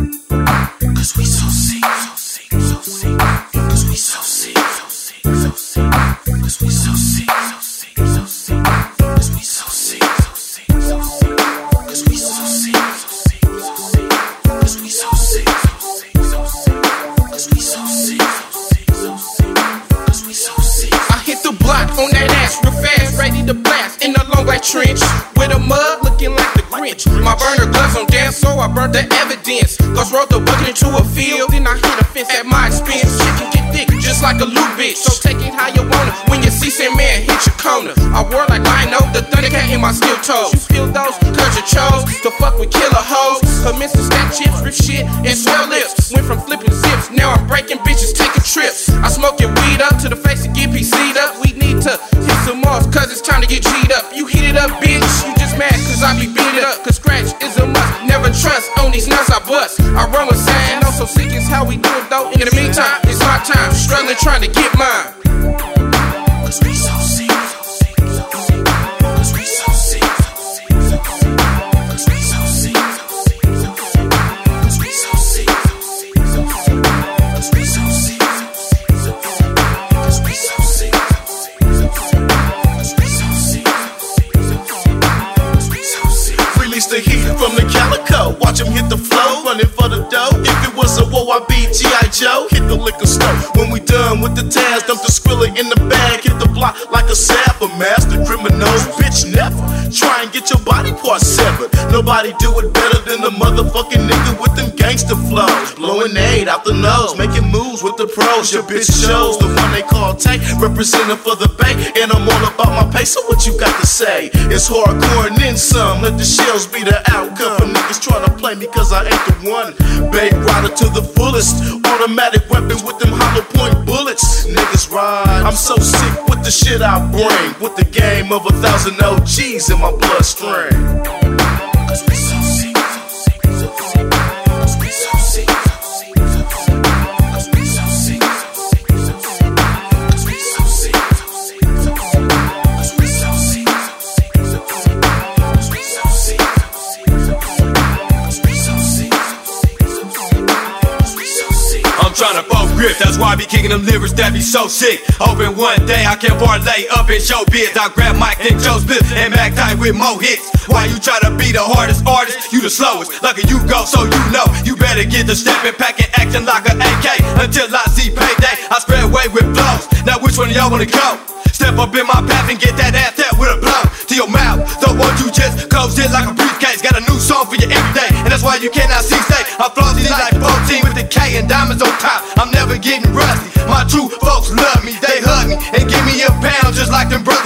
Cause we so sick, so sick, so sick. Cause we so sick, so sick, so sick. Cause we so sick, so sick, so sick. Cause we so sick, so sick, so sick. Cause we so sick, so sick, so sick. Cause we so sick, so sick, so sick. Cause we so sick, so sick, so sick. Cause we so sick. I hit the block on that ass real fast, ready to blast in the long black trench with a mud looking like the Grinch. My burner gloves on dance, so I burnt the evidence. Cause rode the bucket into a field, then I hit a fence at my expense. Shit can get thick, just like a loot bitch. So take it how you want it. When you see some man hit your corner, I wore like Lino, the Thundercat in my steel toes. You feel those? Cause you chose to fuck with killer hoes. Commence to stack chips, rip shit, and swell lips. Went from flipping zips, now I'm breaking bitches, taking trips. I smoking weed up to the face to get PC'd up. We need to hit some off, cause it's time to get G'd up. You hit it up, bitch, you just mad cause I be beat it up. Cause scratch is a must, never trust on these nuts I bust. I run with sand, also sick is how we do it though. In the meantime, it's my time, struggling trying to get mine. Cause we so sick, so sick, so sick. Cause we so sick, so sick, so sick. Cause we so sick, so sick, so sick. Cause we so sick, so sick, so sick. Cause we so sick, so sick, so sick. Cause we so sick, so sick, so sick. Cause we so sick, so sick, so sick. Cause we so sick. Release the heat from the calico, watch him hit the flow, running for the dough. If it was a war, I'd be G.I. Joe. Hit the liquor store when we done with the task. Dump the Skrilla in the bag, hit the block like a sapper. Master criminals, bitch never try and get your body parts severed. Nobody do it better than the motherfucking nigga with them gangster flows. Blowing aid out the nose, making moves with the pros. Your bitch shows the one they call Tank, representing for the Bay. And I'm all about my pace, so what you got to say? It's hardcore and then some. Let the shells be the outcome for niggas trying to play me cause I ain't the one. Babe rider to the fullest, automatic weapon with them hollow point bullets. Niggas ride, I'm so sick with the shit I bring, with the game of 1,000 OGs in my bloodstream. Cause we so sick, so sick, so sick. Cause we so sick, so sick, so sick. Cause we so sick, so sick, so sick. Cause we so sick, so sick, so sick. Cause we so sick, so sick, so sick. Cause we so sick, so sick, so sick. Cause we so sick, so sick, so sick. Cause we so sick. I'm tryna fuck grip, that's why I be kicking them lyrics that be so sick. Hoping one day I can parlay up in showbiz. I grab Mike and Joe Smith and Mac tight with more hits. Why you try to be the hardest artist? You the slowest, lucky you go, so you know. You better get the stepping, packing, acting like an AK. Until I see payday, I spread away with flows. Now which one of y'all wanna go? Step up in my path and get that ass tap with a blow to your mouth. Don't want you just close it like a briefcase. Got a new song for you every day, and that's why you cannot see stay. I'm flossy like 14 with the K and diamonds on top. I'm never getting rusty. My true folks love me, they hug me and give me a pound just like them brothers.